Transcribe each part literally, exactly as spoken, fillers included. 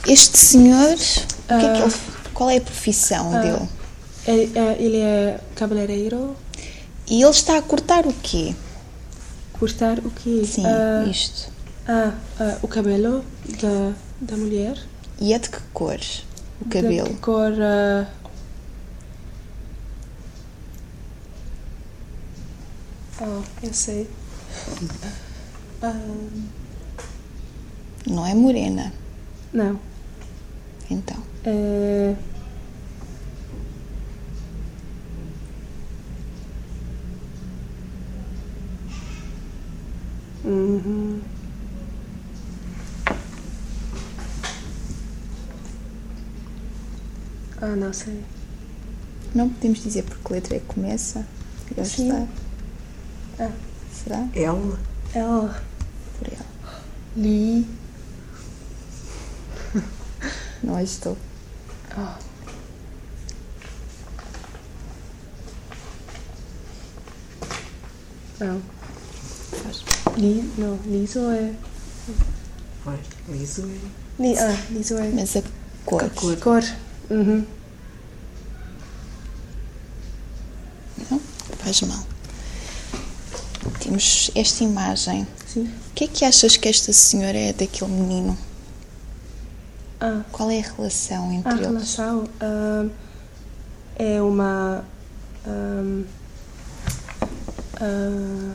Este senhor, o que é que ele, qual é a profissão Ah. dele? Ele, é- ele é cabeleireiro. E ele está a cortar o quê? Cortar o quê? Sim, Ah, isto. ah, ah, o cabelo da, da mulher. E é de que cor o cabelo? De que cor? ah, Oh, eu sei. Ah, Não é morena, não. então. É... Uhum. Ah, não sei. Não podemos dizer por que letra é que começa? Já Sim. está. Ah, Será? L. L. Por ela. Li. Não estou. Oh. Não. Faz. Li, não. Liso é... Vai, liso é. Li, ah, liso é... Mas a cor. A cor. Cor. Uhum. Não? Faz mal. Temos esta imagem. Sim. O que é que achas que esta senhora é daquele menino? Ah, Qual é a relação a entre eles? relação ahm, é uma... ahm, ah,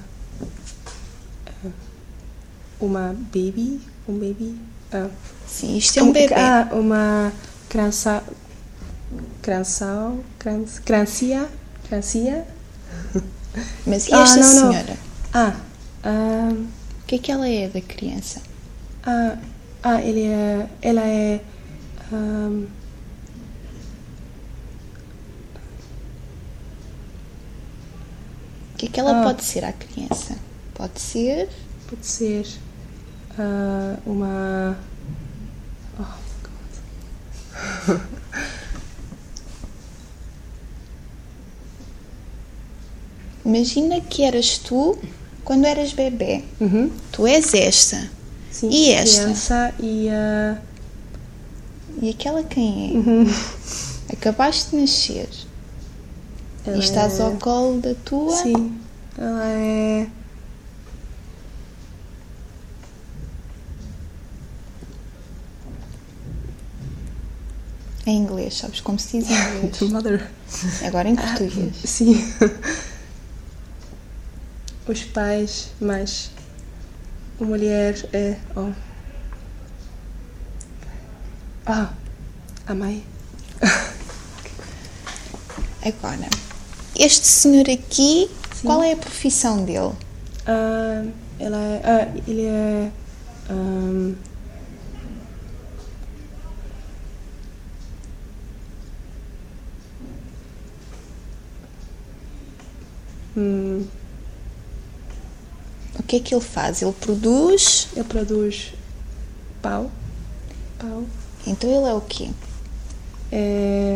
uma baby, um baby, ah, Sim, isto é um bebê. ah, uma criança, criança, criança, criança, Mas e Ah, esta não, não. senhora? ah, ah, O que é que ela é da criança? ah, ah, ele é, ela é, ahm, O que é que ela Ah. pode ser à criança? Pode ser... pode ser ah, uma, oh, God. Imagina que eras tu quando eras bebê. Uhum. Tu és esta. Sim, E esta? criança e ah, E aquela quem é? uhum. Acabaste de nascer. Ela E estás é- ao colo da tua... Sim, ela é. Em inglês, sabes como se diz em inglês? Mother. Agora em português. Sim. Os pais, mas a mulher é. Oh. Ah, a mãe. Agora, este senhor aqui, Sim. qual é a profissão dele? Ah, ela é. Ah, ele é. ahm, hum, O que é que ele faz? Ele produz... ele produz pau. Pau. Então ele é o quê? É.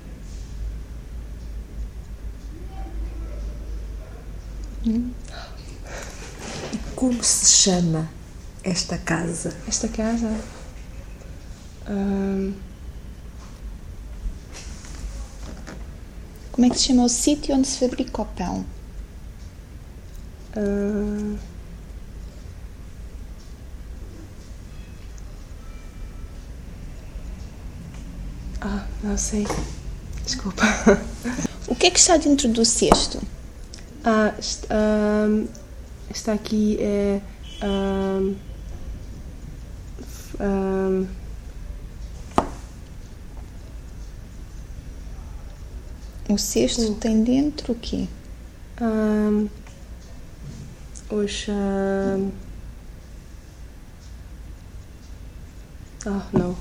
Como se chama esta casa? Esta casa. ahm, Como é que se chama o sítio onde se fabrica o pão? ahm, ah, não sei. Desculpa. O que é que está dentro do cesto? Ah, est- ahm, está aqui é. ahm, f- ahm, O cesto Hum. tem dentro o quê? ahm, os. ahm, oh, não.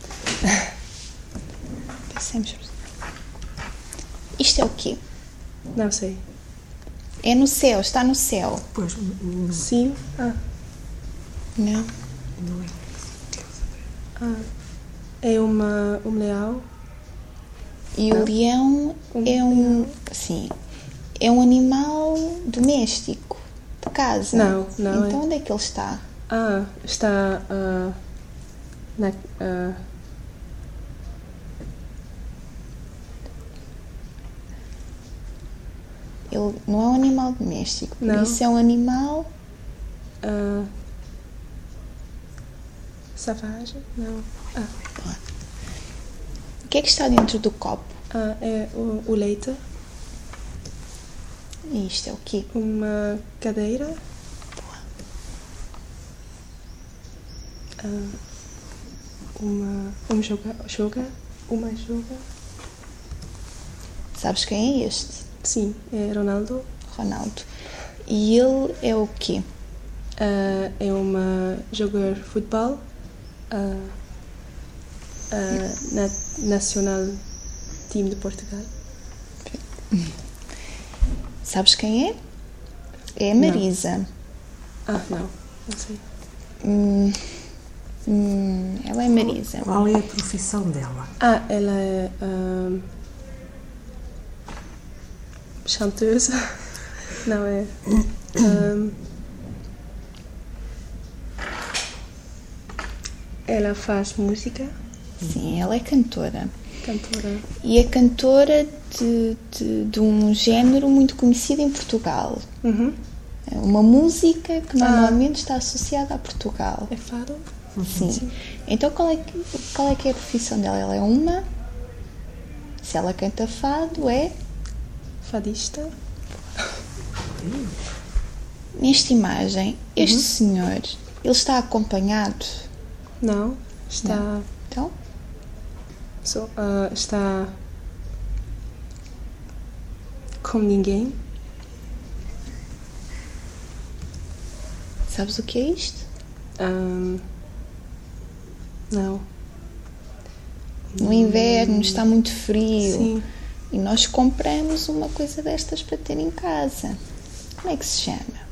Passemos. Isto é o quê? Não sei. É no céu, está no céu. Pois, não, Sim. Ah, Não. não é. ah, é uma, um leão. E o Não. leão Um é um... Sim. É um animal doméstico, de casa. Não, não Então é. onde é que ele está? Ah, está ah, na, ah, ele não é um animal doméstico. Por Não. isso é um animal. Ah, savagem? Não. Ah, O que é que está dentro do copo? ah, é o, o leite, E isto é o quê? uma cadeira, ah, uma, um joga, joga, uma joga. Sabes quem é este? Sim, é Ronaldo. Ronaldo. E ele é o quê? Ah, é uma jogador de futebol, ah, ah, na, nacional time de Portugal. Sabes quem é? É a Marisa. Ah, não, não sei. Hum, hum, ela é Marisa. Qual é a profissão dela? Ah, ela é ah, chanteuse. Não é. ah, ela faz música, Sim, ela é cantora. cantora. E é cantora de, de, de um género muito conhecido em Portugal. Uhum. É uma música que normalmente está associada a Portugal. É fado? Sim. Então qual é, que, qual é que é a profissão dela? Ela é uma... Se ela canta fado, é... Fadista? Nesta imagem, este senhor, ele está acompanhado. Não. Está. Então, So, ah, está. Com ninguém. sabes o que é isto? Ah, não. No inverno está muito frio. Sim. E nós compramos uma coisa destas para ter em casa. Como é que se chama?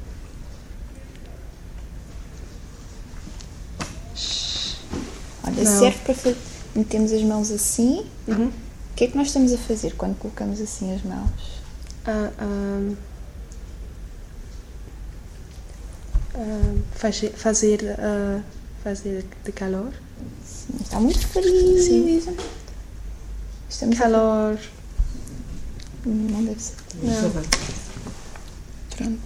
Olha, Não. serve para fazer. Metemos as mãos assim. Uhum. O que é que nós estamos a fazer quando colocamos assim as mãos? Ah, ah, ah, fazer fazer, ah, fazer de calor. Sim, está muito frio. Sim. Estamos a- Calor. Não deve ser. Não. Pronto.